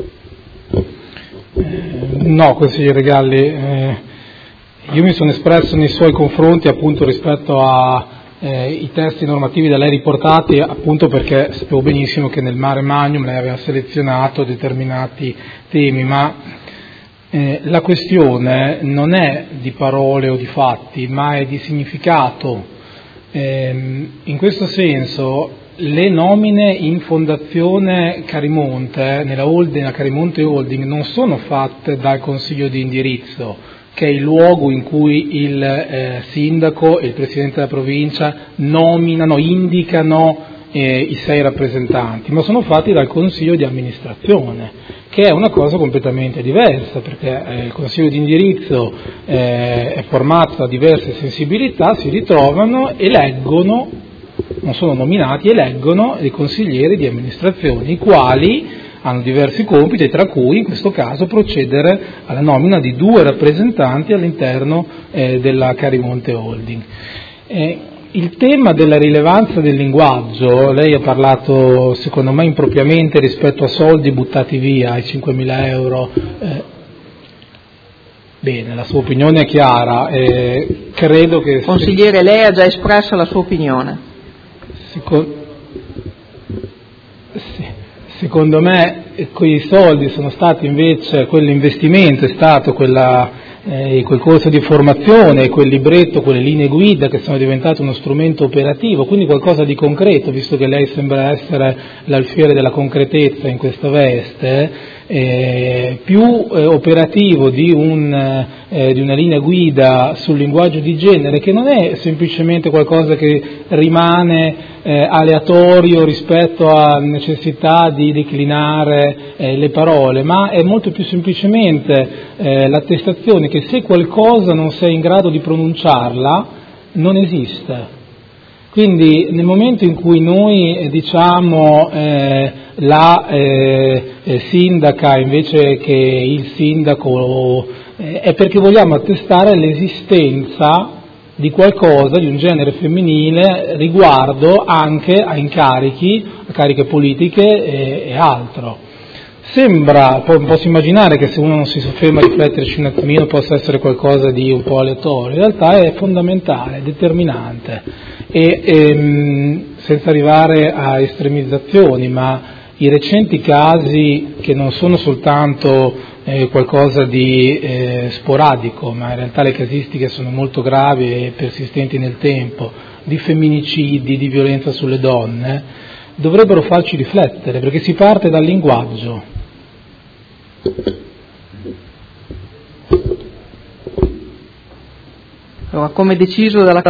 No, consigliere Galli, io mi sono espresso nei suoi confronti appunto rispetto ai testi normativi da lei riportati, appunto perché sapevo benissimo che nel Mare Magnum lei aveva selezionato determinati temi, ma la questione non è di parole o di fatti, ma è di significato. In questo senso le nomine in Fondazione Carimonte, nella Carimonte Holding, non sono fatte dal Consiglio di indirizzo, che è il luogo in cui il sindaco e il presidente della provincia indicano i 6 rappresentanti, ma sono fatti dal Consiglio di amministrazione, che è una cosa completamente diversa, perché il Consiglio di indirizzo è formato da diverse sensibilità, si ritrovano, eleggono, non sono nominati, eleggono dei consiglieri di amministrazione, i quali hanno diversi compiti, tra cui in questo caso procedere alla nomina di 2 rappresentanti all'interno della Carimonte Holding. Il tema della rilevanza del linguaggio, lei ha parlato secondo me impropriamente rispetto a soldi buttati via, ai 5.000 euro. Bene, la sua opinione è chiara, credo che... Consigliere, lei ha già espresso la sua opinione. Secondo me quei soldi sono stati invece, quell'investimento è stato quel corso di formazione, quel libretto, quelle linee guida che sono diventate uno strumento operativo, quindi qualcosa di concreto, visto che lei sembra essere l'alfiere della concretezza in questa veste, più operativo di una linea guida sul linguaggio di genere, che non è semplicemente qualcosa che rimane aleatorio rispetto alla necessità di declinare le parole, ma è molto più semplicemente l'attestazione che se qualcosa non sei in grado di pronunciarla, non esiste. Quindi nel momento in cui noi diciamo la sindaca invece che il sindaco, è perché vogliamo attestare l'esistenza di qualcosa, di un genere femminile, riguardo anche a incarichi, a cariche politiche e altro. Posso immaginare che se uno non si sofferma a rifletterci un attimino possa essere qualcosa di un po' aleatorio, in realtà è fondamentale, determinante, e senza arrivare a estremizzazioni, ma i recenti casi, che non sono soltanto qualcosa di sporadico, ma in realtà le casistiche sono molto gravi e persistenti nel tempo, di femminicidi, di violenza sulle donne, dovrebbero farci riflettere, perché si parte dal linguaggio. Allora, come deciso dalla